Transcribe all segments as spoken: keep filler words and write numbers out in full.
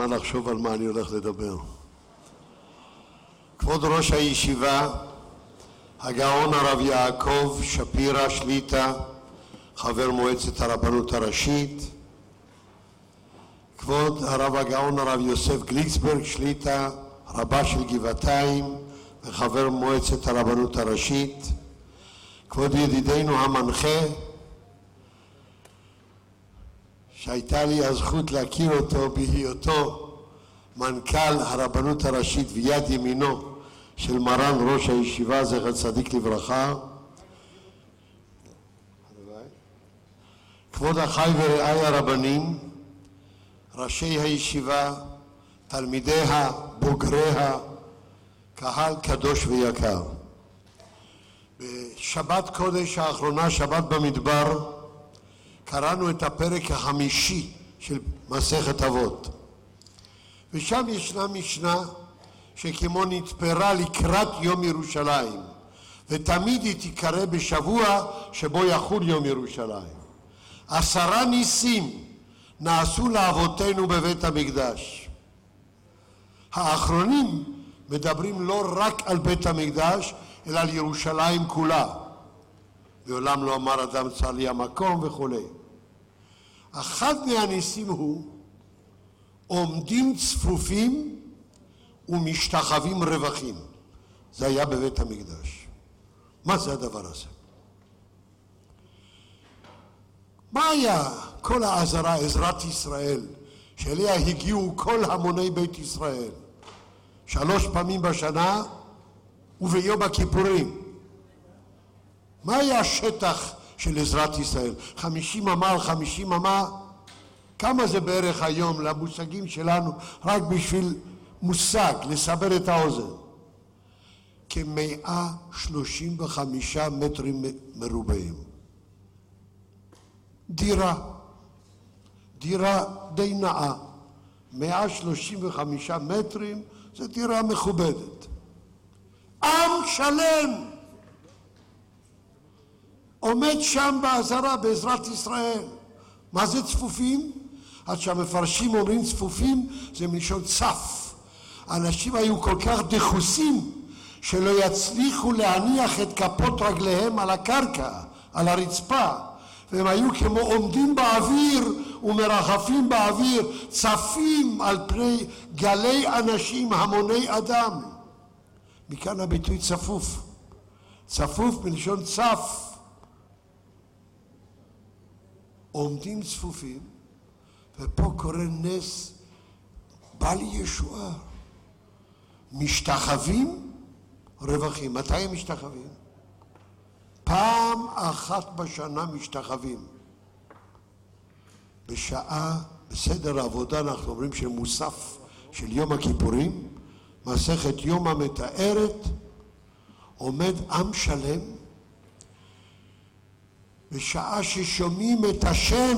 לחשוב על מה אני הולך לדבר. כבוד ראש הישיבה, הגאון הרב יעקב שפירא שליט"א, חבר מועצת הרבנות הראשית, כבוד הרב הגאון הרב יוסף גליקסברג שליט"א, רבה של גבעתיים וחבר מועצת הרבנות הראשית, כבוד ידידנו המנחה, שהייתה לי הזכות להכיר אותו בהיותו מנכ"ל הרבנות הראשית ויד ימינו של מרן ראש הישיבה זכר צדיק לברכה, כבוד אחי ורעי הרבנים, ראשי הישיבה, תלמידיה, בוגריה, קהל קדוש ויקר. בשבת קודש האחרונה, שבת במדבר, קראנו את הפרק החמישי של מסכת אבות. ושם ישנה משנה שכמו נתפרה לקראת יום ירושלים, ותמיד היא תיקרא בשבוע שבו יחול יום ירושלים. עשרה ניסים נעשו לאבותינו בבית המקדש. האחרונים מדברים לא רק על בית המקדש, אלא על ירושלים כולה. מעולם לא אמר אדם צר לי המקום וכו'. אחד מהניסים הוא עומדים צפופים ומשתחווים רווחים. זה היה בבית המקדש. מה זה הדבר הזה? מה היה כל העזרה, עזרת ישראל, שאליה הגיעו כל המוני בית ישראל, שלוש פעמים בשנה וביום הכיפורים? מה היה השטח של עזרת ישראל? חמישים אמה על חמישים אמה? כמה זה בערך היום למושגים שלנו, רק בשביל מושג, לסבר את האוזן? כ-מאה שלושים וחמישה מטרים מרובעים. דירה, דירה די נאה, מאה שלושים וחמישה מטרים, זה דירה מכובדת. עם שלם עומד שם בעזרה בעזרת ישראל. מה זה צפופים? עד שהמפרשים אומרים צפופים זה מלשון צף. אנשים היו כל כך דחוסים שלא יצליחו להניח את כפות רגליהם על הקרקע, על הרצפה, והם היו כמו עומדים באוויר ומרחפים באוויר, צפים על פני גלי אנשים, המוני אדם. מכאן הביטוי צפוף. צפוף מלשון צף. עומדים צפופים, ופה קורה נס בעל ישועה. משתחווים רווחים. מתי הם משתחווים? פעם אחת בשנה משתחווים. בשעה, בסדר העבודה אנחנו אומרים שמוסף של יום הכיפורים, מסכת יומא מתארת, עומד עם שלם, בשעה ששומעים את השם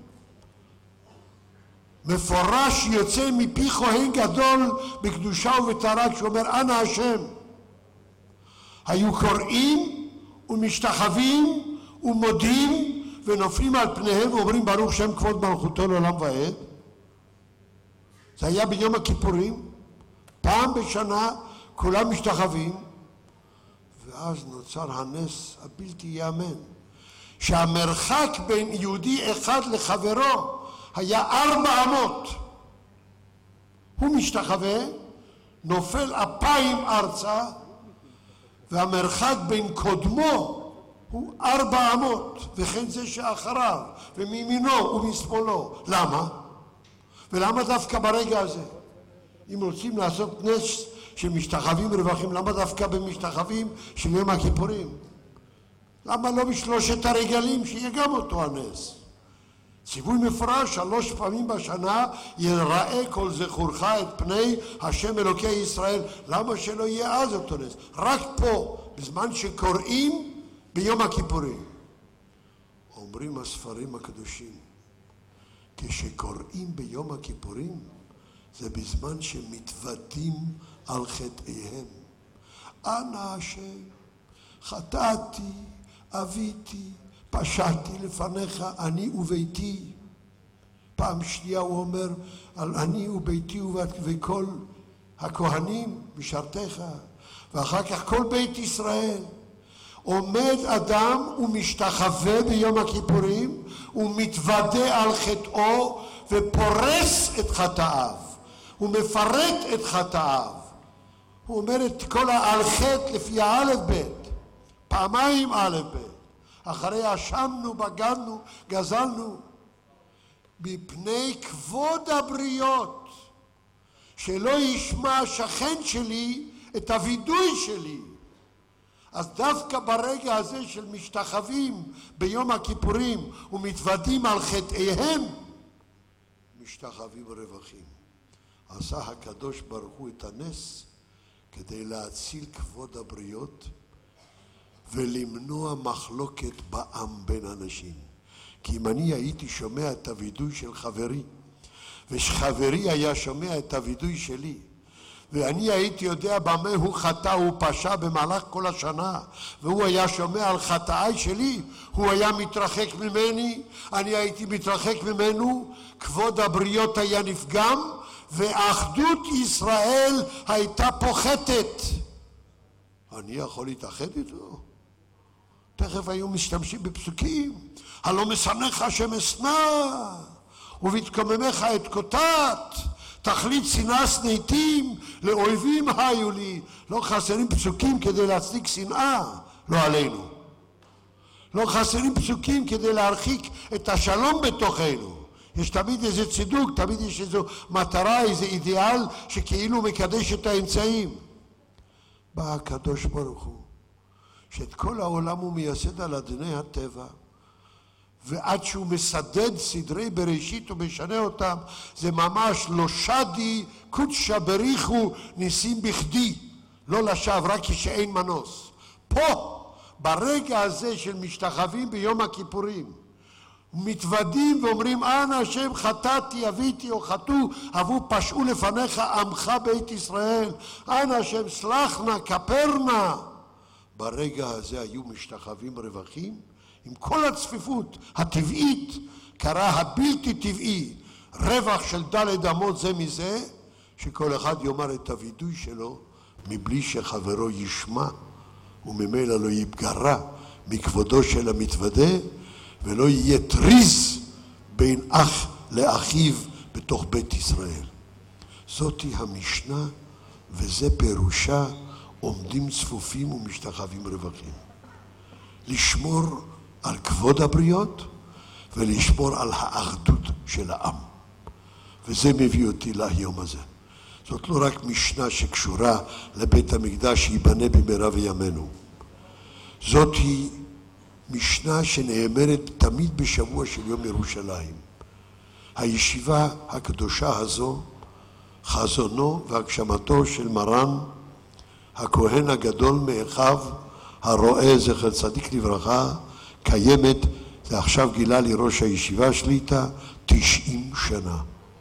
מפורש יוצא מפי כהן גדול בקדושה ובטהרה, שאומר אנא השם, היו קוראים ומשתחווים ומודים ונופלים על פניהם ואומרים ברוך שם כבוד מלכותו לעולם ועד. זה היה ביום הכיפורים, פעם בשנה כולם משתחווים, ואז נוצר הנס הבלתי יאמן, שהמרחק בין יהודי אחד לחברו היה ארבע אמות. הוא משתחווה, נופל אפיים ארצה, והמרחק בין קודמו הוא ארבע אמות, וכן זה שאחריו, ומימינו ומשמאלו. למה? ולמה דווקא ברגע הזה? אם רוצים לעשות נס שמשתחווים רווחים, למה דווקא במשתחווים של יום הכיפורים? למה לא בשלושת הרגלים שיהיה גם אותו הנס? ציווי מפורש, שלוש פעמים בשנה יראה כל זכורך את פני השם אלוקי ישראל. למה שלא יהיה אז אותו נס? רק פה, בזמן שקוראים ביום הכיפורים. אומרים הספרים הקדושים, כשקוראים ביום הכיפורים זה בזמן שמתוודים על חטאיהם. אנא השם, חטאתי, אביתי, פשעתי לפניך אני וביתי. פעם שנייה הוא אומר, על אני וביתי וכל הכהנים משרתיך, ואחר כך כל בית ישראל. עומד אדם ומשתחווה ביום הכיפורים, ומתוודה על חטאו ופורס את חטאיו, הוא מפרט את חטאיו. הוא אומר את כל על חטא לפי האלף בית, פעמיים אלף בית. אחרי אשמנו, בגדנו, גזלנו, מפני כבוד הבריות, שלא ישמע השכן שלי את הווידוי שלי. אז דווקא ברגע הזה של משתחווים ביום הכיפורים ומתוודים על חטאיהם, משתחווים רווחים. עשה הקדוש ברוך הוא את הנס כדי להציל כבוד הבריות ולמנוע מחלוקת בעם בין אנשים. כי אם אני הייתי שומע את הווידוי של חברי, ושחברי היה שומע את הווידוי שלי, ואני הייתי יודע במה הוא חטא, הוא פשע במהלך כל השנה, והוא היה שומע על חטאי שלי, הוא היה מתרחק ממני, אני הייתי מתרחק ממנו, כבוד הבריות היה נפגם, ואחדות ישראל הייתה פוחתת. אני יכול להתאחד איתו? תכף היו משתמשים בפסוקים, הלא משנאך השם אשנא, ובתקוממך את קוטט, תכלית שנאה שנאתים, לאויבים היו לי. לא חסרים פסוקים כדי להצדיק שנאה, לא עלינו. לא חסרים פסוקים כדי להרחיק את השלום בתוכנו. יש תמיד איזה צידוק, תמיד יש איזו מטרה, איזה אידיאל שכאילו מקדש את האמצעים. בא הקדוש ברוך הוא, שאת כל העולם הוא מייסד על אדני הטבע, ועד שהוא מסדד סדרי בראשית ומשנה אותם, זה ממש לא שדי קודשא בריחו ניסים בכדי, לא לשווא, רק כשאין מנוס. פה, ברגע הזה של משתחווים ביום הכיפורים, מתוודים ואומרים, אנא השם חטאתי, אביתי או חטאו, אבו פשעו לפניך עמך בית ישראל, אנא השם סלח נא, כפר נא. ברגע הזה היו משתחווים רווחים, עם כל הצפיפות הטבעית, קרה הבלתי טבעי, רווח של דלת אמות זה מזה, שכל אחד יאמר את הווידוי שלו, מבלי שחברו ישמע, וממילא לא יפגע מכבודו של המתוודה, ולא יהיה טריז בין אח לאחיו בתוך בית ישראל. זאתי המשנה, וזה פירושה, עומדים צפופים ומשתחווים רווחים. לשמור על כבוד הבריות ולשמור על האחדות של העם. וזה מביא אותי להיום הזה. זאת לא רק משנה שקשורה לבית המקדש שיבנה במהרה בימינו. זאת היא משנה שנאמרת תמיד בשבוע של יום ירושלים. הישיבה הקדושה הזו, חזונו והגשמתו של מרן, הכהן הגדול מאחיו, הרואה זכר צדיק לברכה, קיימת, זה עכשיו גילה לי ראש הישיבה שליטה, תשעים שנה.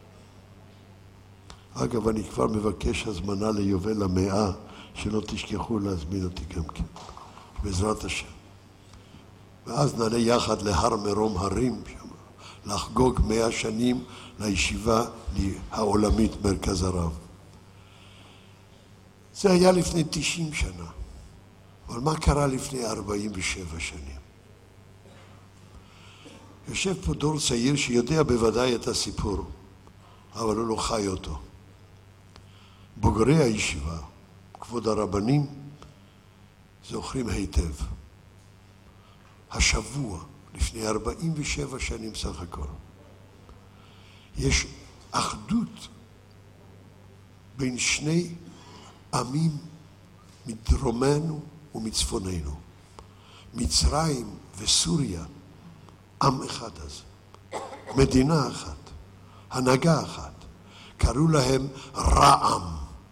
אגב, אני כבר מבקש הזמנה ליובל המאה, שלא תשכחו להזמין אותי גם כן, בעזרת השם. ואז נעלה יחד להר מרום הרים, לחגוג מאה שנים לישיבה העולמית מרכז הרב. זה היה לפני תשעים שנה. אבל מה קרה לפני ארבעים ושבע שנים? יושב פה דור צעיר שיודע בוודאי את הסיפור, אבל הוא לא חי אותו. בוגרי הישיבה, כבוד הרבנים, זוכרים היטב. השבוע, לפני ארבעים ושבע שנים סך הכל, יש אחדות בין שני עמים מדרומנו ומצפוננו. מצרים וסוריה, עם אחד אז, מדינה אחת, הנהגה אחת. קראו להם רע"מ,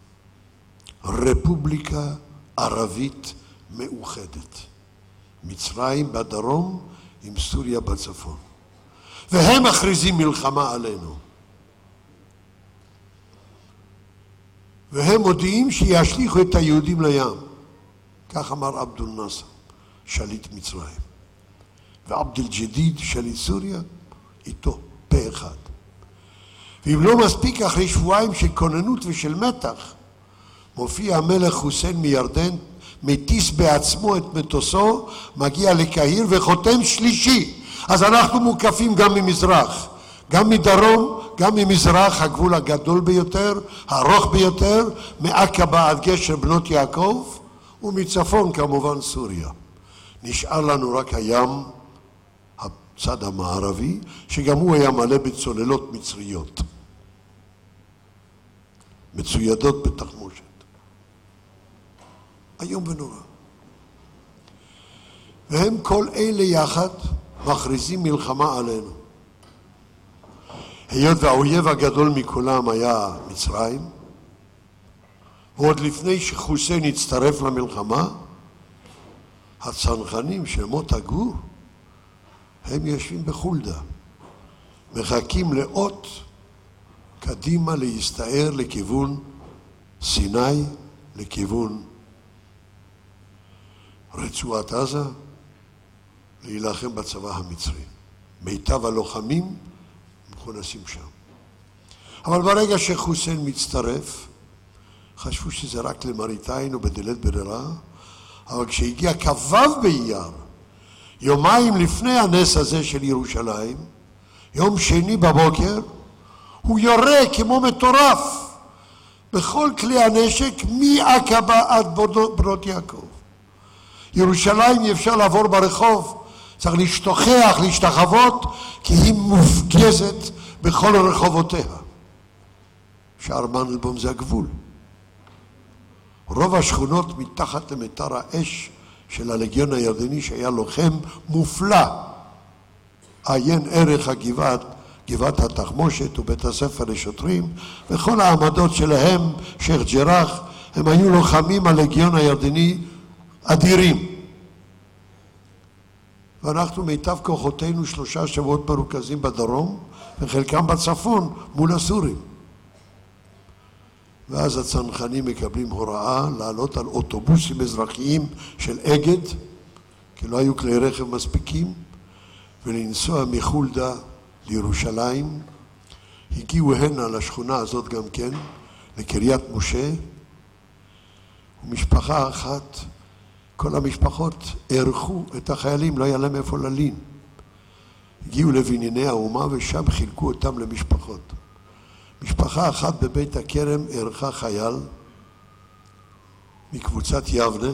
רפובליקה ערבית מאוחדת. מצרים בדרום עם סוריה בצפון. והם מכריזים מלחמה עלינו. והם מודיעים שישליכו את היהודים לים. כך אמר עבד אל-נאצר, שליט מצרים. ועבד אל-ג'דיד, שליט סוריה, איתו, פה אחד. ואם לא מספיק, אחרי שבועיים של כוננות ושל מתח, מופיע המלך חוסיין מירדן, מטיס בעצמו את מטוסו, מגיע לקהיר וחותם שלישי. אז אנחנו מוקפים גם ממזרח, גם מדרום, גם ממזרח, הגבול הגדול ביותר, הארוך ביותר, מעקבה עד גשר בנות יעקב, ומצפון כמובן סוריה. נשאר לנו רק הים, הצד המערבי, שגם הוא היה מלא בצוללות מצריות, מצוידות בתחמושת. איום ונורא. והם כל אלה יחד מכריזים מלחמה עלינו. היות והאויב הגדול מכולם היה מצרים, ועוד לפני שחוסיין הצטרף למלחמה, הצנחנים של מוטה גור, הם יושבים בחולדה, מחכים לאות קדימה להסתער לכיוון סיני, לכיוון רצועת עזה, להילחם בצבא המצרי. מיטב הלוחמים מכונסים שם. אבל ברגע שחוסיין מצטרף, חשבו שזה רק למראית עין ובדלית ברירה, אבל כשהגיע כ"ו באייר, יומיים לפני הנס הזה של ירושלים, יום שני בבוקר, הוא יורה כמו מטורף בכל כלי הנשק מעקבה עד בנות יעקב. ירושלים אי אפשר לעבור ברחוב, צריך להשתוכח, להשתחוות, כי היא מופגזת בכל רחובותיה. שער מנדלבאום זה הגבול. רוב השכונות מתחת למטר האש של הלגיון הירדני, שהיה לוחם מופלא. עיין ערך הגבעת, גבעת התחמושת ובית הספר לשוטרים, וכל העמדות שלהם, שייח ג'ראח, הם היו לוחמים הלגיון הירדני אדירים. ואנחנו מיטב כוחותינו שלושה שבועות מרוכזים בדרום, וחלקם בצפון מול הסורים. ואז הצנחנים מקבלים הוראה לעלות על אוטובוסים אזרחיים של אגד, כי לא היו כלי רכב מספיקים, ולנסוע מחולדה לירושלים. הגיעו הנה לשכונה הזאת גם כן, לקריית משה, ומשפחה אחת, כל המשפחות ערכו את החיילים, לא היה להם איפה ללין. הגיעו לבנייני האומה ושם חילקו אותם למשפחות. משפחה אחת בבית הכרם ערכה חייל מקבוצת יבנה.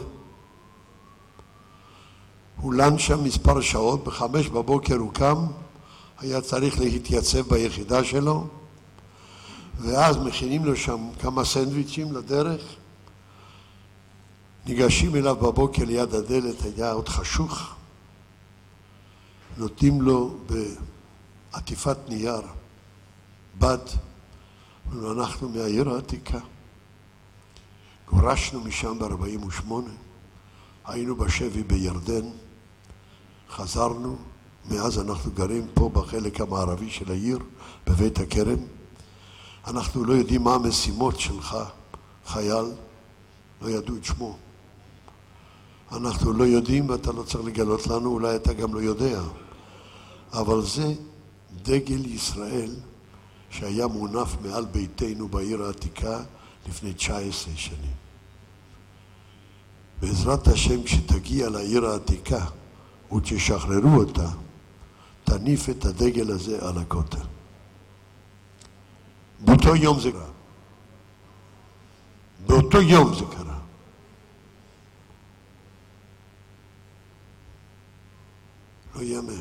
הוא לן שם מספר שעות, בחמש בבוקר הוא קם, היה צריך להתייצב ביחידה שלו, ואז מכינים לו שם כמה סנדוויצ'ים לדרך, ניגשים אליו בבוקר ליד הדלת, היה עוד חשוך, נותנים לו בעטיפת נייר בד, ואנחנו מהעיר העתיקה. גורשנו משם ב-ארבעים ושמונה, היינו בשבי בירדן, חזרנו, מאז אנחנו גרים פה בחלק המערבי של העיר, בבית הכרם. אנחנו לא יודעים מה המשימות שלך, חייל, לא ידעו את שמו. אנחנו לא יודעים ואתה לא צריך לגלות לנו, אולי אתה גם לא יודע. אבל זה דגל ישראל שהיה מונף מעל ביתנו בעיר העתיקה לפני תשע עשרה שנים. בעזרת השם, כשתגיע לעיר העתיקה ותשחררו אותה, תניף את הדגל הזה על הכותל. באותו יום זה קרה. באותו יום זה קרה. לא יאמן.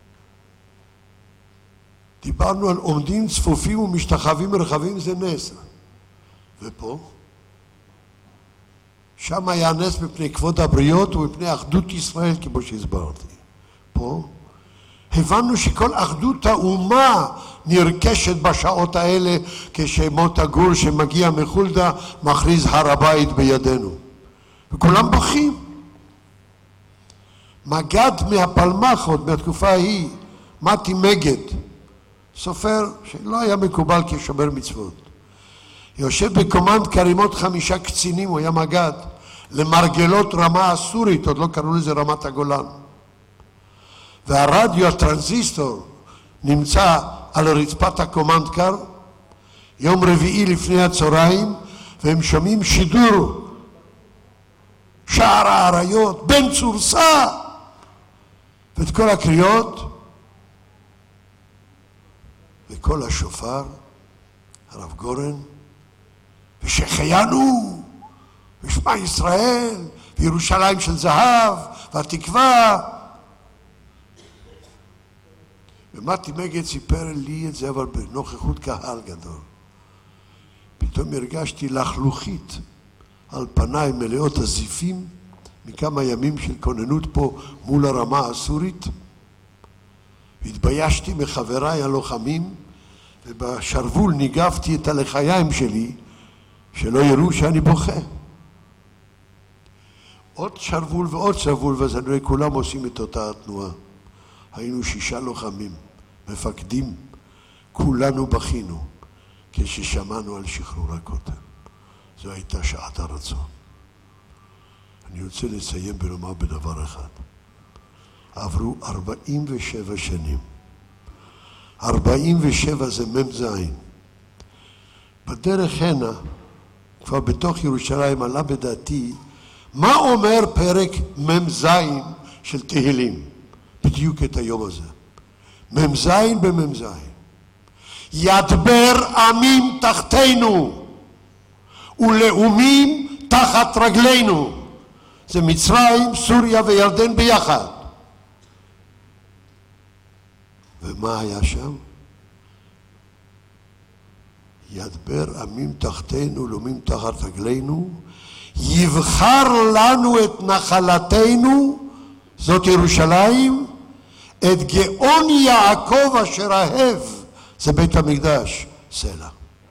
דיברנו על עומדים צפופים ומשתחווים רחבים, זה נס. ופה? שם היה נס מפני כבוד הבריות ומפני אחדות ישראל, כמו שהסברתי. פה הבנו שכל אחדות האומה נרכשת בשעות האלה, כשמוטה גור שמגיע מחולדה מכריז הר הבית בידינו. וכולם בוכים. מגד מהפלמ"ח עוד מהתקופה ההיא, מתי מגד, סופר שלא היה מקובל כשומר מצוות. יושב בקומנד כרימות חמישה קצינים, הוא היה מגד, למרגלות רמה הסורית, עוד לא קראו לזה רמת הגולן. והרדיו, הטרנזיסטור, נמצא על רצפת הקומנד קר, יום רביעי לפני הצהריים, והם שומעים שידור, שער האריות, בן צורסה, ואת כל הקריאות, וכל השופר, הרב גורן, ושחיינו, ושמע ישראל, וירושלים של זהב, והתקווה. ומתי מגד סיפר לי את זה, אבל בנוכחות קהל גדול. פתאום הרגשתי לחלוכית על פניי מלאות הזיפים, מכמה ימים של כוננות פה מול הרמה הסורית. והתביישתי מחבריי הלוחמים, ובשרוול ניגבתי את הלחיים שלי, שלא יראו שאני בוכה. עוד שרוול ועוד שרוול, ואז אני רואה כולם עושים את אותה התנועה. היינו שישה לוחמים, מפקדים, כולנו בכינו, כששמענו על שחרור הכותל. זו הייתה שעת הרצון. אני רוצה לסיים ולומר בדבר אחד. עברו ארבעים ושבע שנים. ארבעים ושבע זה ממזין. בדרך הנה, כבר בתוך ירושלים עלה בדעתי, מה אומר פרק ממזין של תהילים? בדיוק את היום הזה. ממזין בממזין. ידבר עמים תחתינו, ולאומים תחת רגלינו. זה מצרים, סוריה וירדן ביחד. ומה היה שם? ידבר עמים תחתינו, ולאומים תחת רגלינו, יבחר לנו את נחלתנו, זאת ירושלים, את גאון יעקב אשר אהב, זה בית המקדש, סלע.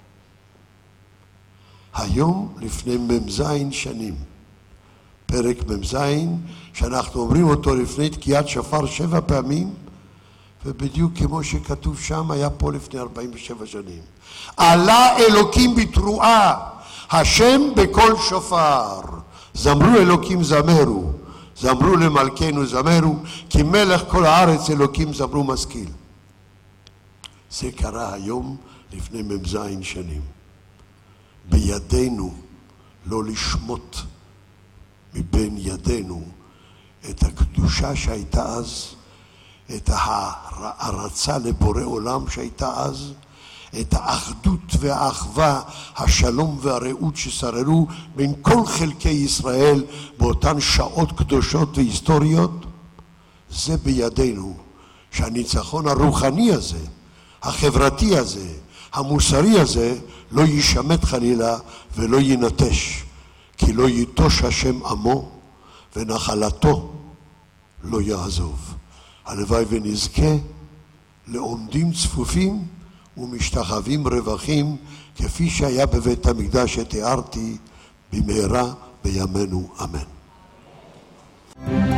היום לפני ממזין שנים, פרק ממזין, שאנחנו אומרים אותו לפני תקיעת שופר שבע פעמים, ובדיוק כמו שכתוב שם, היה פה לפני ארבעים ושבע שנים. עלה אלוקים בתרועה, השם בכל שופר. זמרו אלוקים זמרו, זמרו למלכנו זמרו, כי מלך כל הארץ אלוקים זמרו משכיל. זה קרה היום לפני ממזין שנים. בידינו לא לשמוט מבין ידינו את הקדושה שהייתה אז, את ההרצה לבורא עולם שהייתה אז, את האחדות והאחווה, השלום והרעות ששררו בין כל חלקי ישראל באותן שעות קדושות והיסטוריות. זה בידינו, שהניצחון הרוחני הזה, החברתי הזה, המוסרי הזה, לא יישמט חלילה ולא ינטש, כי לא ייטוש השם עמו ונחלתו לא יעזוב. הלוואי ונזכה לעומדים צפופים ומשתחווים רווחים, כפי שהיה בבית המקדש שתיארתי, במהרה בימינו אמן.